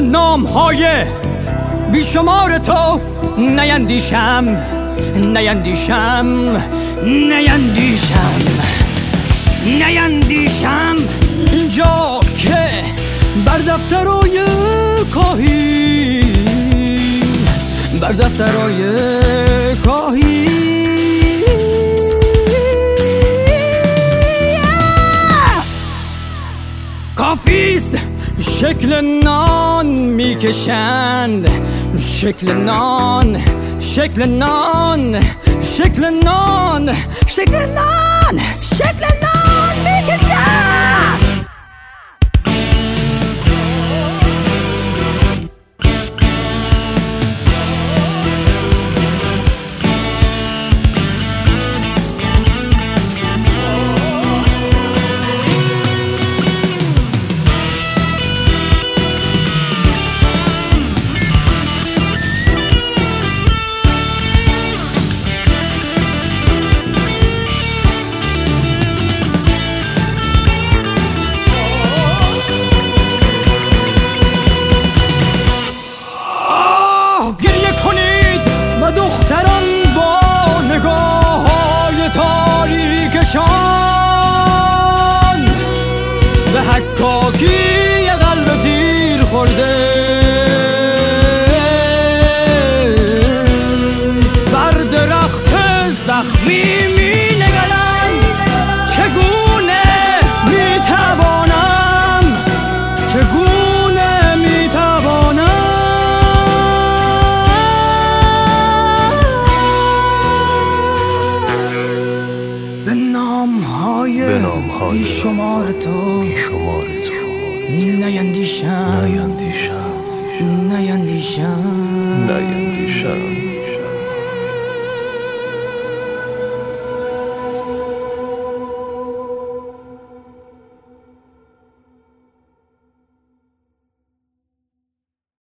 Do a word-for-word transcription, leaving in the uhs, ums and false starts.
نام های بیشمار تو نیندیشم نیندیشم نیندیشم نیندیشم اینجا که بر دفترای کاهی بر دفترای کاهی کافیست شکل نان میکشند شکل نان شکل نان شکل نان شکل نان شکل نان میکشند دختران با نگاه های تاریکشان به حکاکی قلب تیر خورده بر درخت زخمی می نگرند چگونه می توانم چگونه می توانم به نام های بیشمار تو بیشمار تو نیندیشم نیندیشم نیندیشم نیندیشم